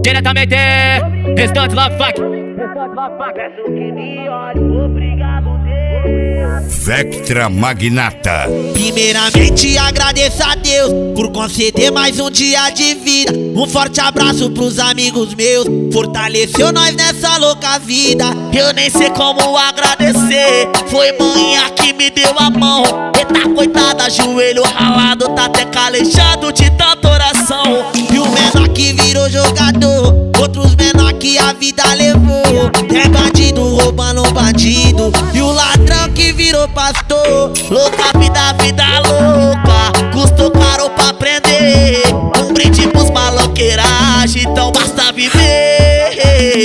Diretamente, Restante Love Funk. Peço que me olhe, obrigado Deus. Vectra Magnata. Primeiramente agradeço a Deus por conceder mais um dia de vida. Um forte abraço pros amigos meus, fortaleceu nós nessa louca vida. Eu nem sei como agradecer, foi manhã que me deu a mão. Eita coitada, joelho ralado, tá até calejado de tanta oração. E o menor que virou jogador, outros menor que a vida levou. É bandido roubando bandido, e o ladrão que virou pastor. Louca vida, vida louca, custou caro pra aprender. Um brinde pros maloqueiragem, então basta viver.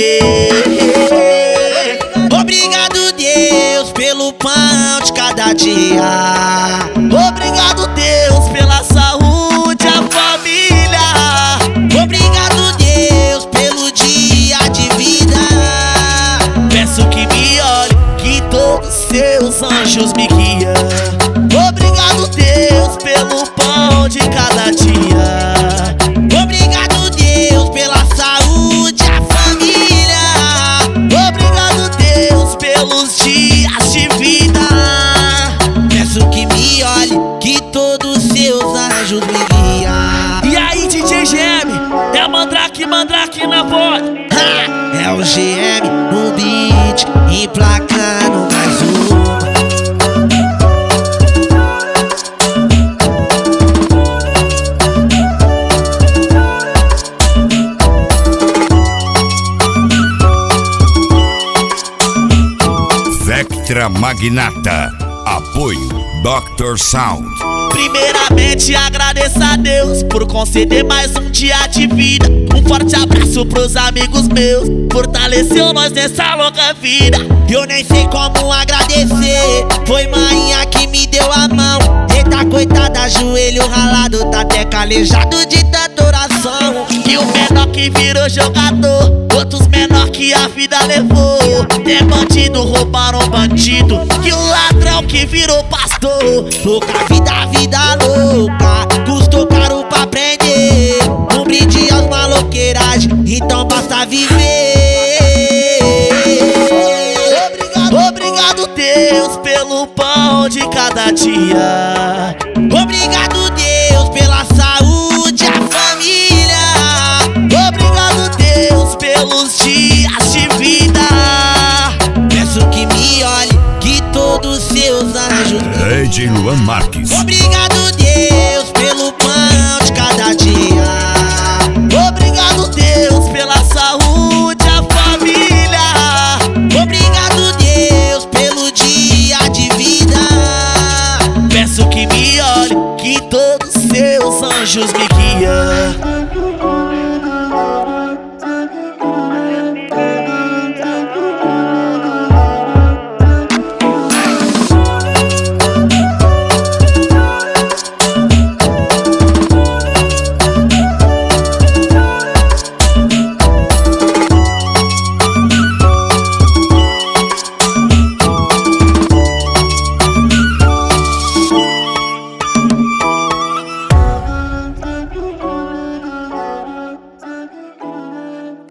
Obrigado Deus pelo pão de cada dia. Obrigado Deus pela saúde, a família. Obrigado Deus pelo dia de vida. Peço que me olhe, que todos seus anjos me guiam. Obrigado Deus pelo pão de cada dia. Obrigado Deus pela saúde, a família. Obrigado Deus pelos dias de vida. Peço que me olhe, que todos seus anjos me guiam. E aí, DJ GM, é a Mandrake na voz. É o GM no beat, emplacando mais uma. Vectra Magnata. Apoio Dr. Sound. Primeiramente agradeço a Deus por conceder mais um dia de vida. Um forte abraço pros amigos meus, fortaleceu nós nessa louca vida. Eu nem sei como agradecer, foi manhã que me deu a mão. Eita coitada, joelho ralado, tá até calejado de tanta oração. E o menor que virou jogador, outros menor que a vida levou. É bandido, roubaram bandido, e o ladrão que virou pastor. Louca vida, vida louca, custou caro pra aprender. Um brinde aos maloqueiragem, então basta viver. Obrigado Deus pelo pão de cada dia. Obrigado Deus pela saúde, a família. Obrigado Deus pelos dias de vida. Peço que me olhe, que todos seus anjos. Lady Luan Marques. Obrigado Deus pelo pão de cada dia. Obrigado Deus pela saúde, a família. Obrigado Deus pelo dia de vida. Peço que me olhe, que todos seus anjos me guiam.